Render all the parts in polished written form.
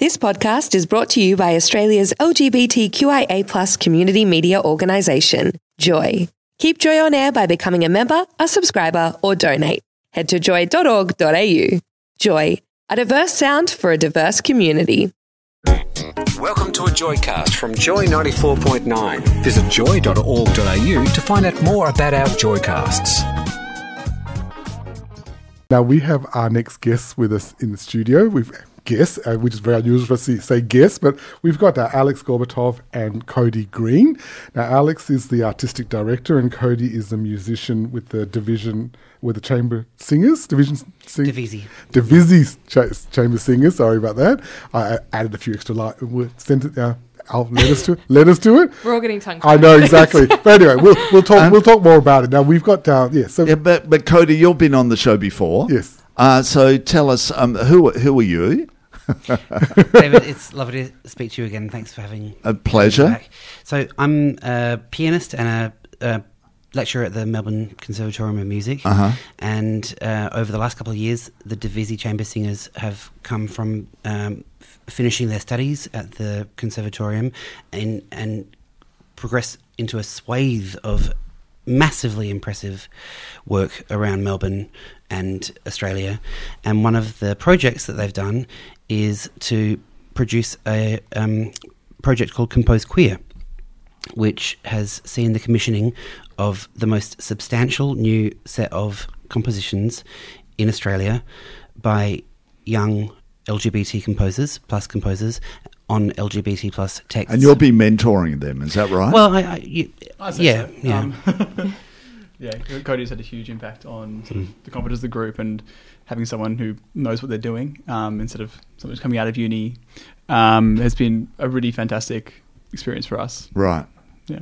This podcast is brought to you by Australia's LGBTQIA+ community media organisation, Joy. Keep Joy on air by becoming a member, a subscriber, or donate. Head to joy.org.au. Joy, a diverse sound for a diverse community. Welcome to a Joycast from Joy 94.9. Visit joy.org.au to find out more about our Joycasts. Now we have our next guest with us in the studio. We've guests, which is very unusual for us to say guests, but we've got Alex Gorbatov and Cody Green. Now Alex is the artistic director and Cody is the musician with the chamber singers, Divisi chamber singers. Sorry about that. I added a few extra words. Let us to it. We're all getting tongue-tied. I know exactly. But anyway, we'll talk more about it. Now we've got but Cody, you've been on the show before. Yes. So tell us, who are you? David, it's lovely to speak to you again. Thanks for having a pleasure. Me back. So I'm a pianist and a lecturer at the Melbourne Conservatorium of Music. And over the last couple of years, the Divisi Chamber Singers have come from finishing their studies at the Conservatorium and progress into a swathe of massively impressive work around Melbourne and Australia. And one of the projects that they've done is to produce a project called Compose Queer, which has seen the commissioning of the most substantial new set of compositions in Australia by young LGBT composers on LGBT plus texts. And you'll be mentoring them, is that right? Well, Cody's had a huge impact on the confidence of the group, and having someone who knows what they're doing instead of someone who's coming out of uni has been a really fantastic experience for us. Right. Yeah.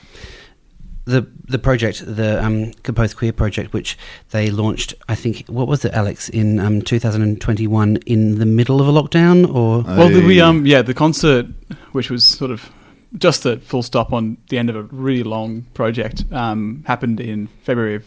The project, the Compose Queer project, which they launched, I think, what was it, Alex, in 2021, in the middle of a lockdown, or? Well, the concert, which was sort of just a full stop on the end of a really long project, happened in February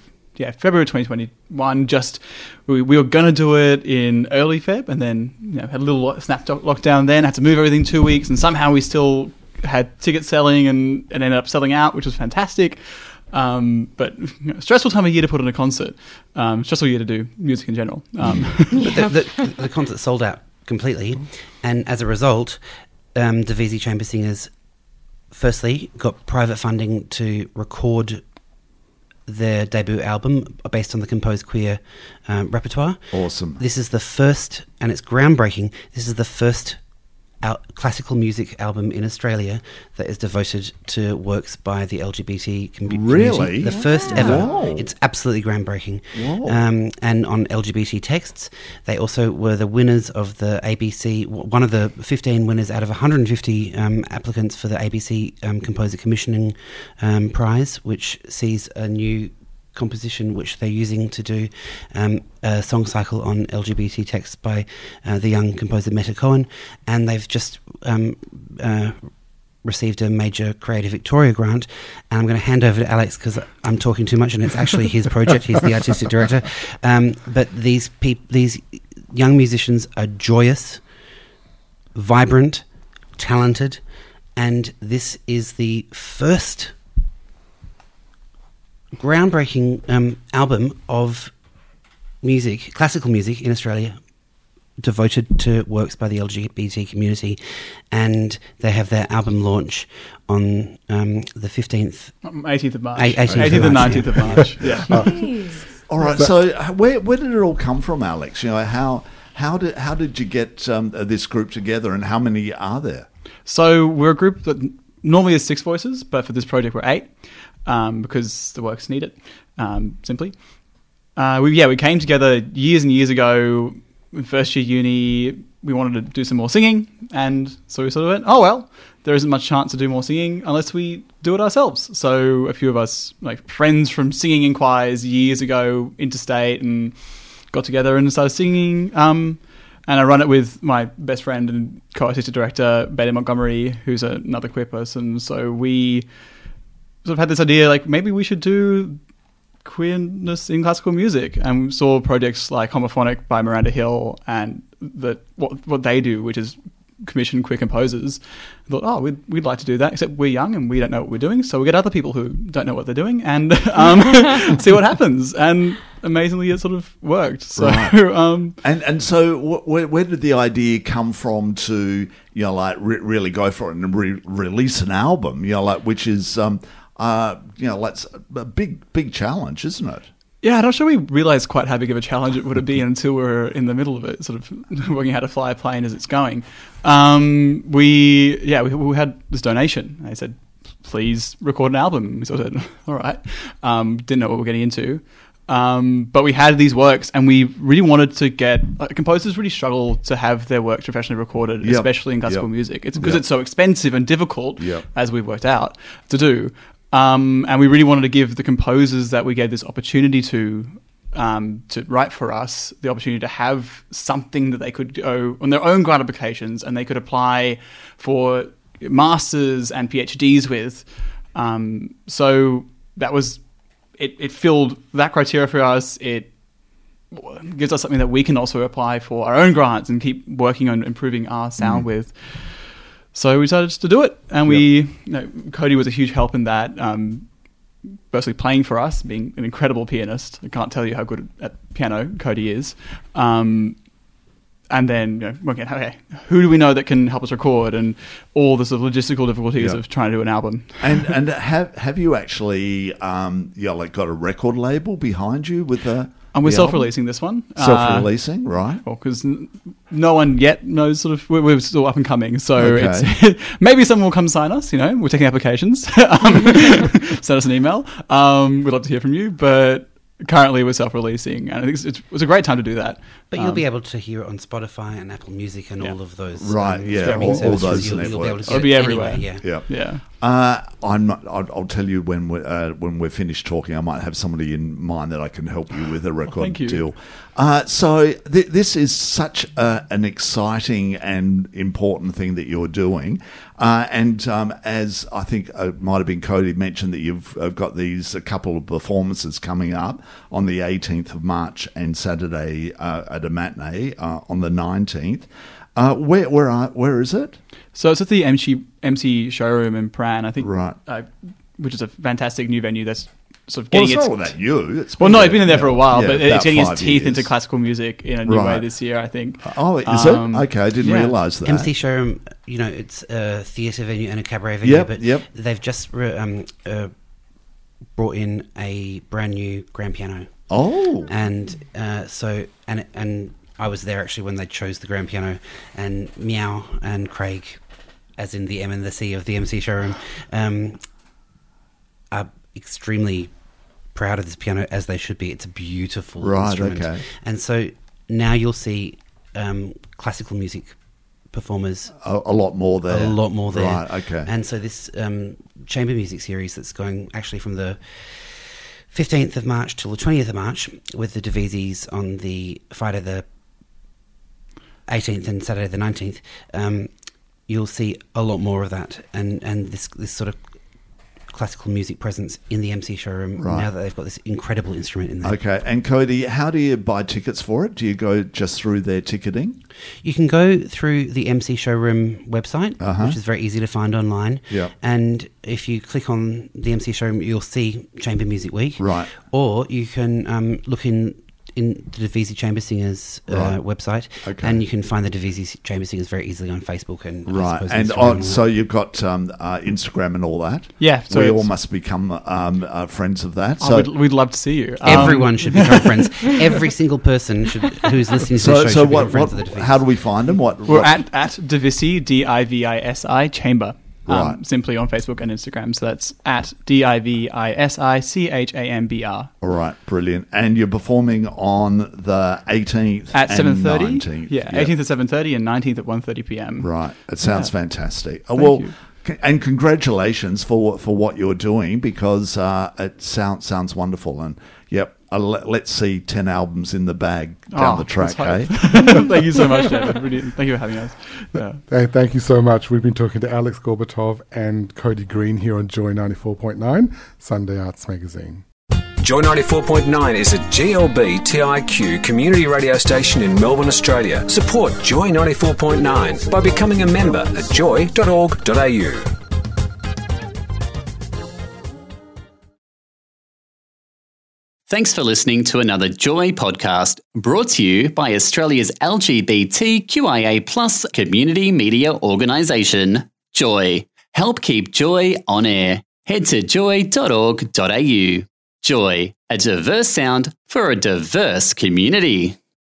2021. Just we were going to do it in early Feb, and then had a little snap lockdown. Then had to move everything 2 weeks, and somehow we still had tickets selling and ended up selling out, which was fantastic. But stressful time of year to put on a concert. Stressful year to do music in general. But the concert sold out completely, and as a result, the Divisi Chamber Singers firstly got private funding to record their debut album based on the Compose Queer repertoire. Awesome. This is the first, and it's groundbreaking, this is the first classical music album in Australia that is devoted to works by the LGBT community. Really? The first ever. Whoa. It's absolutely groundbreaking. Whoa. And on LGBT texts, they also were the winners of the ABC, one of the 15 winners out of 150 applicants for the ABC Composer Commissioning Prize, which sees a new composition which they're using to do a song cycle on LGBT texts by the young composer Meta Cohen, and they've just received a major Creative Victoria grant. And I'm going to hand over to Alex because I'm talking too much, and it's actually his project. He's the artistic director. But these young musicians are joyous, vibrant, talented, and this is the first groundbreaking album of music, classical music in Australia, devoted to works by the LGBT community, and they have their album launch on the 15th... 18th of March. 18th and 19th of March. Yeah. All right, so where did it all come from, Alex? How did you get this group together, and how many are there? So we're a group that normally is 6 voices, but for this project we're 8. Because the works need it, simply. We came together years and years ago. In first year uni, we wanted to do some more singing, and so we sort of went, oh well, there isn't much chance to do more singing unless we do it ourselves. So a few of us, like friends from singing in choirs years ago, interstate, and got together and started singing. And I run it with my best friend and co-artistic director, Beta Montgomery, who's another queer person. So we sort of had this idea, like maybe we should do queerness in classical music, and we saw projects like Homophonic by Miranda Hill and what they do, which is commission queer composers. I thought, oh, we'd like to do that, except we're young and we don't know what we're doing, so we get other people who don't know what they're doing and see what happens. And amazingly, it sort of worked. So, right. And so, where did the idea come from to really go for it and release an album? Which is that's a big challenge, isn't it? Yeah, I'm not sure we realised quite how big of a challenge it would have been until we were in the middle of it, sort of working out how to fly a plane as it's going. We had this donation. They said, please record an album. So I said, all right. Didn't know what we were getting into. But we had these works and we really wanted to get... composers really struggle to have their work professionally recorded, especially in classical music. It's because it's so expensive and difficult, as we've worked out, to do. And we really wanted to give the composers that we gave this opportunity to write for us the opportunity to have something that they could go on their own grant applications and they could apply for masters and PhDs with. So that was it filled that criteria for us. It gives us something that we can also apply for our own grants and keep working on improving our sound with. So we decided to do it, and Cody was a huge help in that. Firstly, playing for us, being an incredible pianist. I can't tell you how good at piano Cody is. And then working out, okay, who do we know that can help us record, and all the sort of logistical difficulties of trying to do an album. And have you actually got a record label behind you with a? And we're self-releasing this one. Self-releasing, right? Well, because no one yet knows sort of... We're still up and coming, so it's, maybe someone will come sign us, We're taking applications. Send us an email. We'd love to hear from you, but currently we're self-releasing, and I think it was a great time to do that. But you'll be able to hear it on Spotify and Apple Music and all of those. Right, all those networks. You'll be able to It'll be everywhere. Yeah. I'll tell you when we're finished talking. I might have somebody in mind that I can help you with a record deal. So this is such an exciting and important thing that you're doing, and as I think it might have been Cody mentioned that you've got a couple of performances coming up on the 18th of March and Saturday at a matinee on the 19th. Where is it? So it's at the MC Showroom in Prahran, I think. Right. Which is a fantastic new venue that's sort of getting it's not all that new. It's been there for a while, but it's getting its teeth into classical music in a new way this year, I think. Oh, is it? Okay, I didn't realise that. MC Showroom, it's a theatre venue and a cabaret venue, but they've just brought in a brand new grand piano. Oh. And and I was there actually when they chose the grand piano, and Meow and Craig, as in the M and the C of the MC Showroom, are extremely proud of this piano, as they should be. It's a beautiful instrument. Okay. And so now you'll see classical music performers a lot more there. Right, okay. And so this chamber music series that's going actually from the 15th of March till the 20th of March, with the Divisis on the Friday the 18th and Saturday the 19th, you'll see a lot more of that, and this sort of classical music presence in the MC Showroom now that they've got this incredible instrument in there. Okay, and Cody, how do you buy tickets for it? Do you go just through their ticketing? You can go through the MC Showroom website, which is very easy to find online. Yeah. And if you click on the MC Showroom, you'll see Chamber Music Week. Right. Or you can look in the Divisi Chamber Singers website, and you can find the Divisi Chamber Singers very easily on Facebook and so you've got Instagram and all that. Yeah, so we all must become friends of that. So we'd love to see you. Everyone should become friends. Every single person who's listening to the show should become friends of the Divisi. How do we find them? We're at Divisi, Divisi Chamber. Simply on Facebook and Instagram. So that's at DIVISICHAMBR. All right, brilliant. And you're performing on the 18th at 7:30. 19th. Yeah, 18th at 7:30 and 19th at 1:30 p.m. Right. It sounds fantastic. Thank you. And congratulations for what you're doing, because it sounds wonderful. And let's see 10 albums in the bag down the track, hey? Thank you so much, David. Really, thank you for having us. Yeah. Thank you so much. We've been talking to Alex Gorbatov and Cody Green here on Joy 94.9, Sunday Arts Magazine. Joy 94.9 is a GLBTIQ community radio station in Melbourne, Australia. Support Joy 94.9 by becoming a member at joy.org.au. Thanks for listening to another Joy podcast brought to you by Australia's LGBTQIA+ community media organisation, Joy. Help keep Joy on air. Head to joy.org.au. Joy, a diverse sound for a diverse community.